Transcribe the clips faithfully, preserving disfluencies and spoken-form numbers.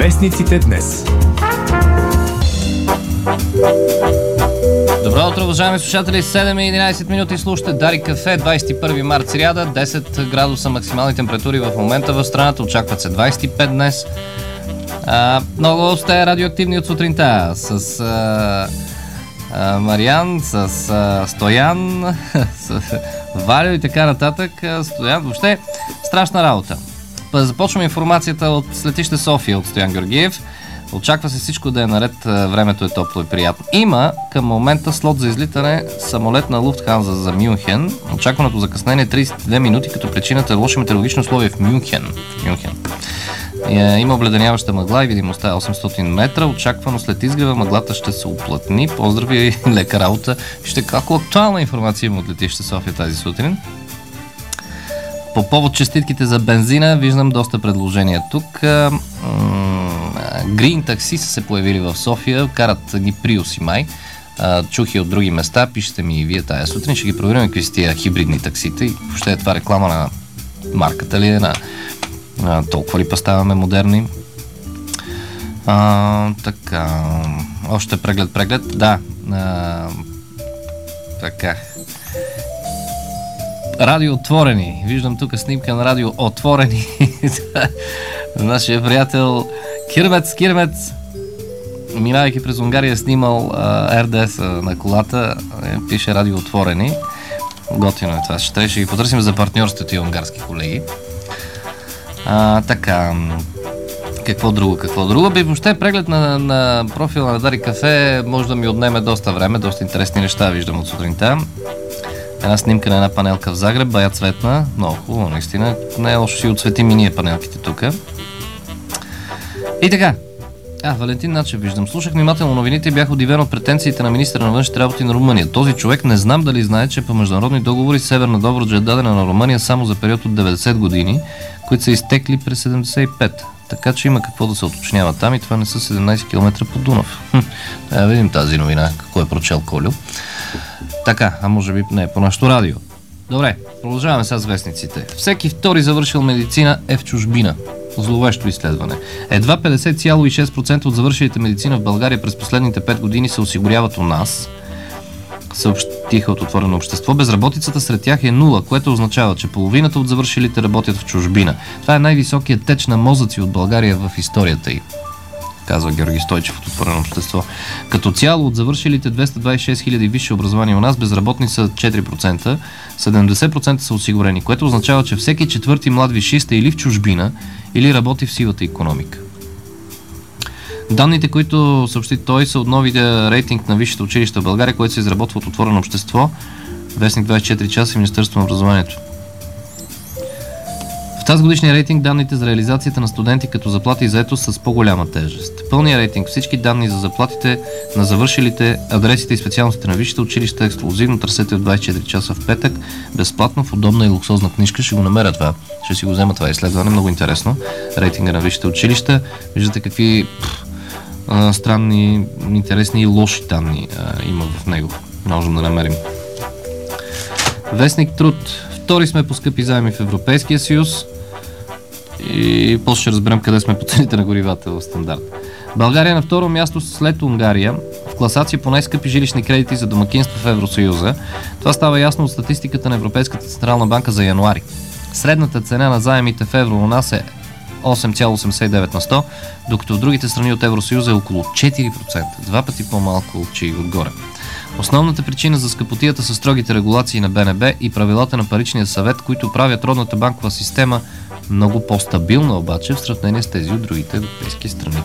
Вестниците днес. Добро утро, уважаеми слушатели, седем и единайсет минути слушате Дарик кафе, двайсет и първи март, сряда, десет градуса максимални температури в момента в страната, очакват се двайсет и пет днес. А, много сте радиоактивни от сутринта с а, а, Мариан, с а, Стоян, с Валио и така нататък. Стоян, въобще страшна работа. Започваме информацията от летище София от Стоян Георгиев. Очаква се всичко да е наред, времето е топло и приятно. Има към момента слот за излитане самолет на Луфтханза за Мюнхен. Очакваното закъснение е трийсет и две минути, като причината е лоши метеорологични условия в Мюнхен. В Мюнхен. Има обледеняваща мъгла и видимостта е осемстотин метра. Очаквано след изгрева мъглата ще се уплътни. Поздрави и лека работа. Вижте колко актуална информация има от летище София тази сутрин. По повод честитките за бензина виждам доста предложения тук. Green такси са се появили в София, карат ги приуси май. Чух и от други места, пишете ми и вие тая сутрин, ще ги проверим какви са тия хибридни таксите и въобще е това реклама на марката ли е, на, на толкова ли поставяме модерни. А, така, още преглед, преглед, да, а, така. Радио Отворени. Виждам тук снимка на Радио Отворени. Нашия приятел Кирмец, Кирмец, минавайки през Унгария, снимал а, Р Д С на колата, е, пише Радио Отворени. Готино е това. Ще трябва, ще ги потърсим за партньорството и унгарски колеги. А, така, какво друго, какво друго? Би въобще преглед на, на профила на Дарик кафе може да ми отнеме доста време, доста интересни неща виждам от сутринта. Една снимка на една панелка в Загреб, бая цветна, много хубаво, наистина. Не е лошо си отсветим и ние панелките тук. И така. А, Валентин Начев виждам. Слушах внимателно новините и бях удивен от претенциите на министъра на външните работи на Румъния. Този човек не знам дали знае, че по международни договори Северна Добруджа е дадена на Румъния само за период от деветдесет години, които са изтекли през седемдесет и пет. Така че има какво да се уточнява там и това не са седемнайсет километра по Дунав. Да видим тази новина, какво е прочел Колю. Така, а може би не, по нашото радио. Добре, продължаваме сега с вестниците. Всеки втори завършил медицина е в чужбина. Зловещо изследване. Едва петдесет цяло и шест процента от завършилите медицина в България през последните пет години се осигуряват у нас. Съобщиха от Отворено общество. Безработицата сред тях е нула, което означава, че половината от завършилите работят в чужбина. Това е най-високият теч на мозъци от България в историята й, казва Георги Стойчев от Отворено общество. Като цяло от завършилите двеста двайсет и шест хиляди висше образование у нас, безработни са четири процента, седемдесет процента са осигурени, което означава, че всеки четвърти млад висшист е или в чужбина, или работи в сивата икономика. Данните, които съобщи той, са от новия рейтинг на висшите училища в България, който се изработва от Отворено общество, вестник двайсет и четири часа и Министерството на образованието. В тази годишния рейтинг данните за реализацията на студенти като заплати и заетост са с по-голяма тежест. Пълният рейтинг, всички данни за заплатите на завършилите, адресите и специалностите на висшите училища ексклузивно търсете в двайсет и четири часа в петък, безплатно в удобна и луксозна книжка. Ще го намеря това. Ще си го взема това изследване. Много интересно. Рейтинга на висшите училища. Виждате какви пф, а, странни, интересни и лоши данни а, има в него. Можем да намерим. Вестник Труд. Втори сме по скъпи заеми в Европейския съюз и после ще разберем къде сме по цените на горивата в стандарт. България е на второ място след Унгария в класация по най-скъпи жилищни кредити за домакинства в Евросъюза. Това става ясно от статистиката на Европейската централна банка за януари. Средната цена на заемите в евро у нас е осем цяло осемдесет и девет на сто, докато в другите страни от Евросъюза е около четири процента, два пъти по-малко от че и отгоре. Основната причина за скъпотията са строгите регулации на Б Н Б и правилата на Паричния съвет, които правят родната банкова система много по-стабилна обаче в сравнение с тези от другите европейски страни.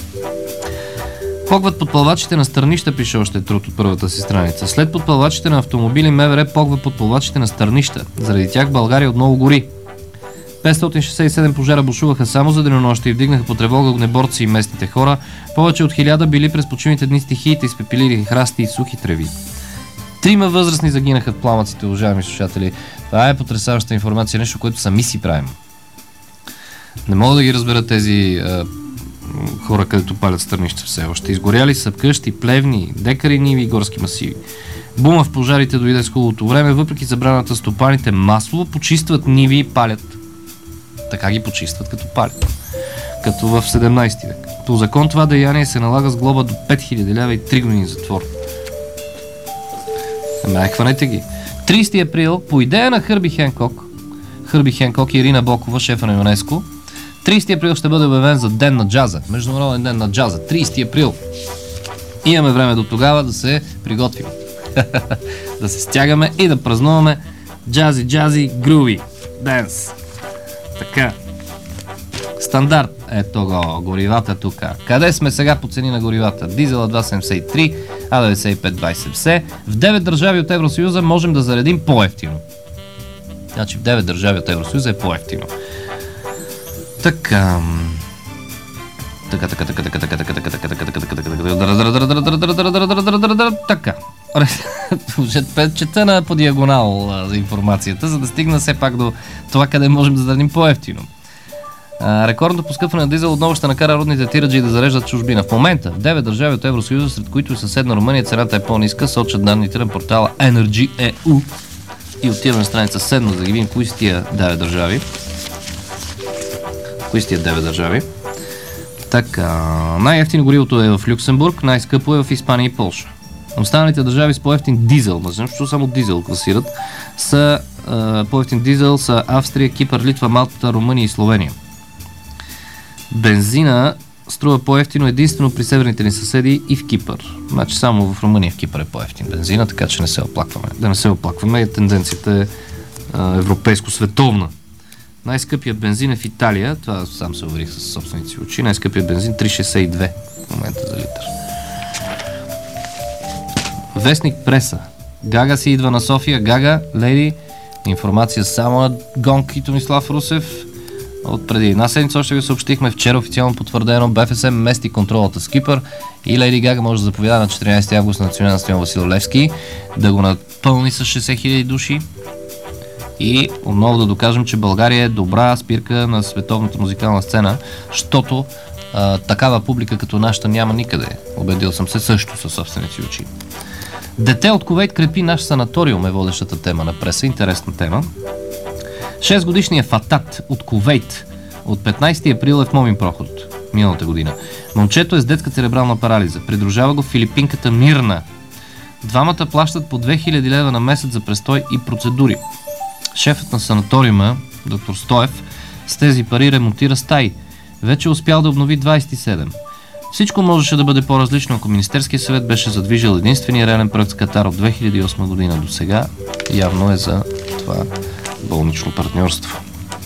Погват подплавачите на стърнища, пише още Труд от първата си страница. След подплавачите на автомобили М В Р погва подплавачите на стърнища. Заради тях България отново гори. петстотин шейсет и седем пожара бушуваха само за денонощие и вдигнаха по тревога огнеборци и местните хора. Повече от хиляда били през почивните дни стихиите, изпепелили храсти и сухи треви. Трима възрастни загинаха в пламъците, уважаеми слушатели. Това е потресаваща информация, нещо, което сами си правим. Не мога да ги разбера тези а, хора, където палят стърнища все още. Изгоряли са къщи, плевни, декари, ниви и горски масиви. Бума в пожарите дойде с хубавото време, въпреки забраната стопаните масово почистват ниви и палят. Така ги почистват, като палят. като в седемнайсети век. По закон това деяние се налага с глоба до пет хиляди лева и три години затвор. Ами, хванете ги. трийсети април, по идея на Хърби Хенкок, Хърби Хенкок и Ирина Бокова, шефа на ЮНЕСКО, трийсети април ще бъде обявен за ден на джаза. Международен ден на джаза. трийсети април. Имаме време до тогава да се приготвим. Да се стягаме и да празнуваме джази, джази, груви, денс. Така. Стандарт. Ето го, горивата тук. Къде сме сега по цени на горивата? Дизела два седемдесет и три, А деветдесет и пет двайсет и седем. В девет държави от Евросъюза можем да заредим по-евтино. Значи в девет държави от Евросъюза е по-евтино. Така. Така, така, така, така, така, така, така, така, така, така, така. Така. Чета на по диагонал за информацията, за да стигна все пак до това, къде можем да заредим по-евтино. Рекордното поскъпване на дизел отново ще накара родните тираджи да зареждат чужбина. В момента в девет държави от Евросъюза, сред които и съседна Румъния, цената е по-ниска, сочат данните на портала Energy точка и ю. И отиваме на страница седма, за да ги видим кои са тия девет държави. Кои са тия девет държави? Така, най-ефтино горивото е в Люксембург, най-скъпо е в Испания и Полша. Останалите държави с по-ефтин дизел, защото само дизел класират, са uh, по-ефтин дизел са Австрия, Кипър, Литва, Малта, Румъния и Словения. Бензина струва по-ефтино единствено при северните ни съседи и в Кипър. Значи само в Румъния и в Кипър е по-ефтин бензина, така че не се оплакваме. Да не се оплакваме, тенденцията е uh, европейско-световна. Най-скъпият бензин е в Италия, това сам се уверих със собствените си очи, най-скъпият бензин три шейсет и две в момента за литър. Вестник Преса. Гага си идва на София. Гага, леди, информация само на Гонк и Томислав Русев. От преди една седмица още ви съобщихме, вчера официално потвърдено, БФС мести контролата с Кипър и Леди Гага може да заповяда на четиринайсети август на национален стадион Васил Левски, да го напълни с шейсет хиляди души и отново да докажем, че България е добра спирка на световната музикална сцена, защото а, такава публика като нашата няма никъде. Убедил съм се също със собствените си очи. Дете от Кувейт крепи наш санаториум е водещата тема на преса. Интересна тема. шест годишният Фатат от Кувейт от петнайсети април е в Момин проход миналата година. Момчето е с детска церебрална парализа. Придружава го филипинката Мирна. Двамата плащат по две хиляди лева на месец за престой и процедури. Шефът на санаториума, доктор Стоев, с тези пари ремонтира стаи. Вече успял да обнови двайсет и седем. Всичко можеше да бъде по-различно, ако Министерския съвет беше задвижил единствения реален проект с Катар от две хиляди и осма година до сега. Явно е за това болнично партньорство.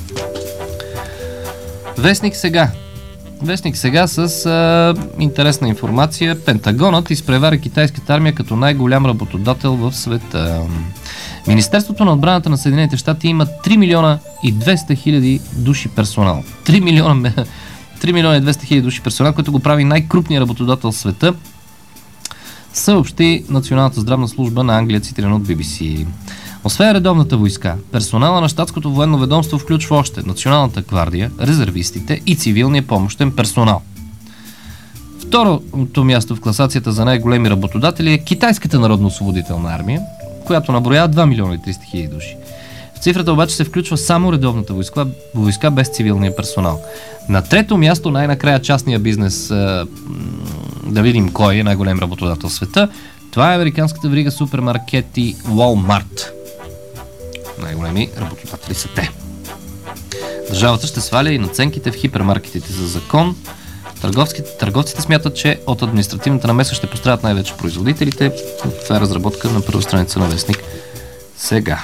Вестник сега. Вестник сега с а, интересна информация. Пентагонът изпревари китайската армия като най-голям работодател в света. Министерството на отбраната на Съединените щати има три милиона и двеста хиляди души персонал. три милиона три милиона и двеста хиляди души персонал, който го прави най-крупният работодател в света, съобщи Националната здравна служба на Англия, цитирано от Би Би Си. Освен редовната войска, персонала на щатското военно ведомство включва още Националната гвардия, резервистите и цивилния помощен персонал. Второто място в класацията за най-големи работодатели е Китайската народно-освободителна армия, която наброява два милиона и триста хиляди души. В цифрата обаче се включва само редовната войска, войска без цивилния персонал. На трето място, най-накрая частния бизнес, да видим кой е най-голем работодател в света, това е американската верига супермаркети Walmart. Най-големи работодатели са те. Държавата ще сваля и надценките в хипермаркетите за закон. Търговците, търговците смятат, че от административната намеса ще пострадат най-вече производителите. Това е разработка на първа страница на Вестник сега.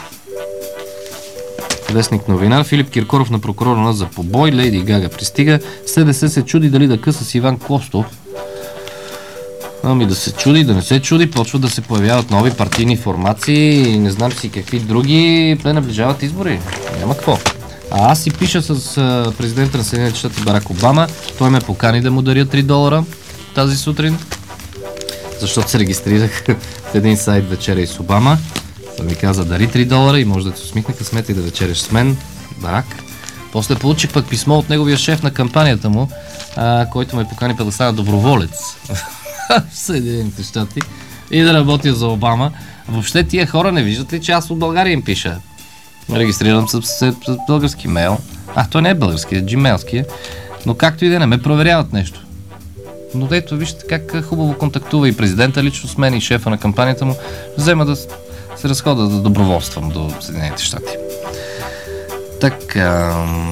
Вестник новинар. Филип Киркоров на прокурора за побой. Лейди Гага пристига. СДС се чуди дали да къса с Иван Костов. Ами да се чуди, да не се чуди, почват да се появяват нови партийни формации, не знам си какви други, те наближават избори. Няма какво. А аз си пиша с президента на Съединените щати Барак Обама. Той ме покани да му даря три долара тази сутрин, защото се регистрирах в един сайт вечеря и с Обама. Той ми каза дари три долара и може да ти усмихне късмета и да вечеряш с мен, Барак. После получих пък писмо от неговия шеф на кампанията му, а, който ме покани да стана доброволец в Съединените щати и да работя за Обама. Въобще тия хора не виждат ли, че аз от България им пиша? Регистрирам се с, с, с български мейл. А, той не е български, е джимейлски. Но както и да не ме проверяват нещо. Но ето, вижте как хубаво контактува и президента лично с мен, и шефа на кампанията му. Взема да се разхода да доброволствам до Съединените щати. Така...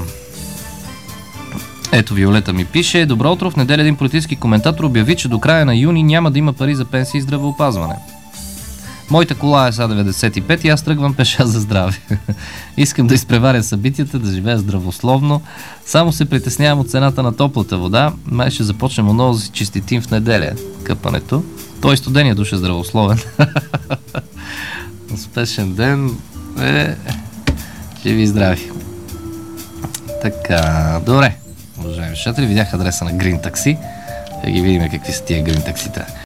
Ето Виолета ми пише: добро утро, в неделя един политически коментатор обяви, че до края на юни няма да има пари за пенсии и здравеопазване. Моята кола е са деветдесет и пет и аз тръгвам пеша за здраве. Искам да изпреваря събитията, да живея здравословно. Само се притеснявам от цената на топлата вода. Май ще започнем отново да си чиститим в неделя къпането. Той студения душ е здравословен. Успешен ден. Е, живи и здрави. Така, добре. Уважаеми слушатели, видях адреса на Green Taxi. Да ги видим какви са тия Green таксита.